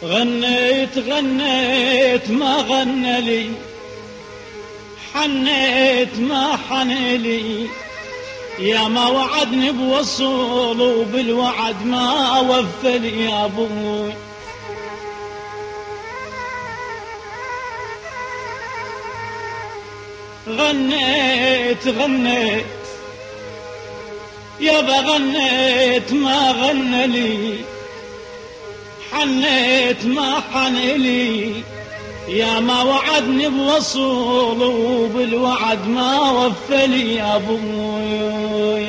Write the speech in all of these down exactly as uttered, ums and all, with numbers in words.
غنيت غنيت ما غنى لي، حنيت ما حن لي، يا ما وعدني بوصول وبالوعد ما وفى لي يا ابوي. غنيت غنيت يابا غنيت ما غنى لي، حنيت ما حن لي، يا ما وعدني بوصول وبالوعد ما وفى لي يا ابوي.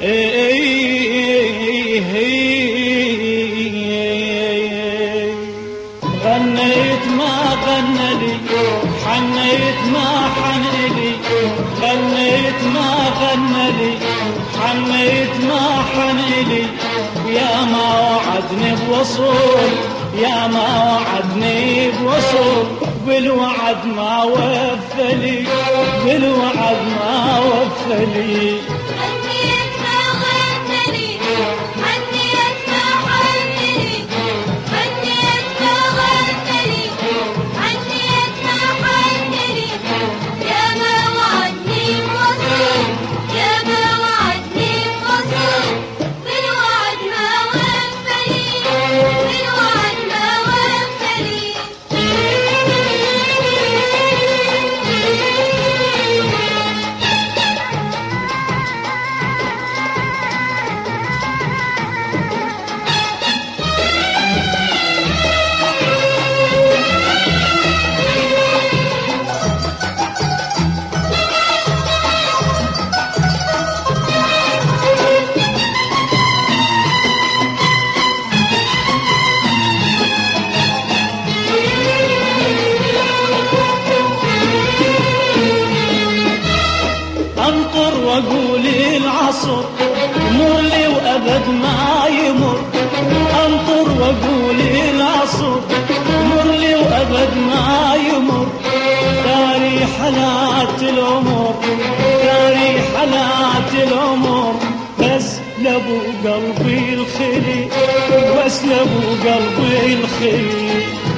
غنيت ما غنى لي، حنيت ما حن لي، غنيت ما غنى لي، حنيت ما حن لي، يا ما وعدني بوصول، يا ما وعدني بوصول، بالوعد ما وفى لي، بالوعد ما وفى لي. واقول العصر مر لي وابد ما يمر، انطر واقول العصر مر لي وابد ما يمر، داري حالات العمر، داري حالات العمر، بس لابو قلبي الخلي، بس لابو قلبي الخلي.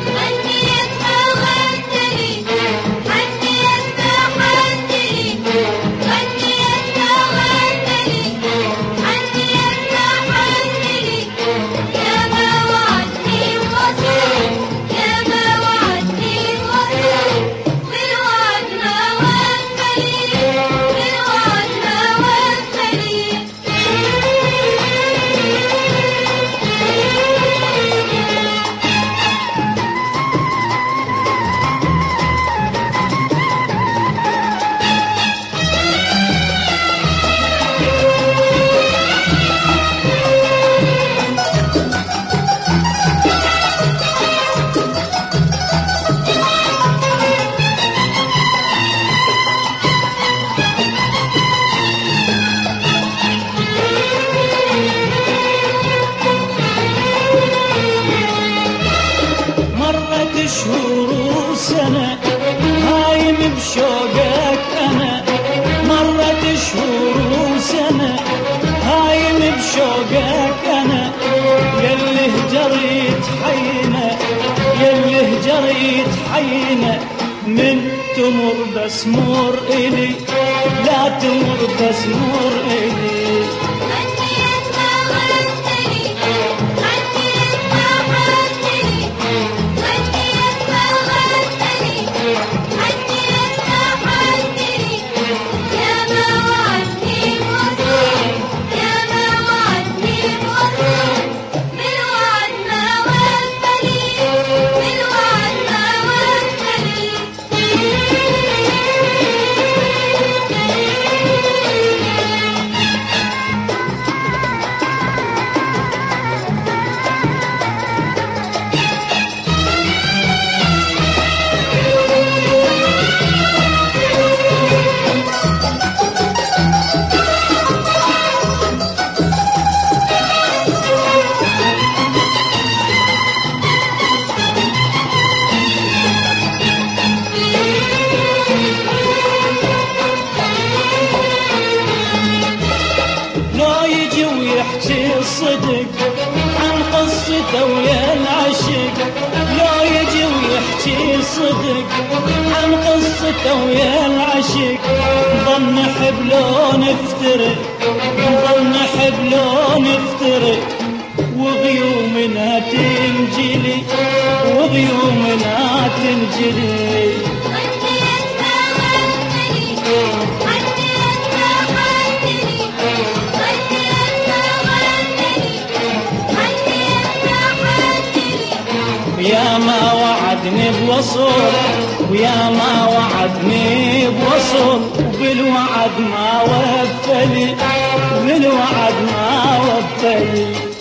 شهور وسنة هايم بشوقك أنا، مرت شهور وسنة هايم بشوقك أنا، يلي هجريت حينا، يلي هجريت حينا، من تمر بس مر إلي، لا تمر بس مر إلي. حتى ويا العشق ظل نحب لو نفترق، ظل نحب لو نفترق، وغيومنا تنجلي، وغيومنا تنجلي. ويا ما وعدني بوصول، ويا ما وعدني بوصول، وبالوعد ما وفلي، بالوعد ما وفلي.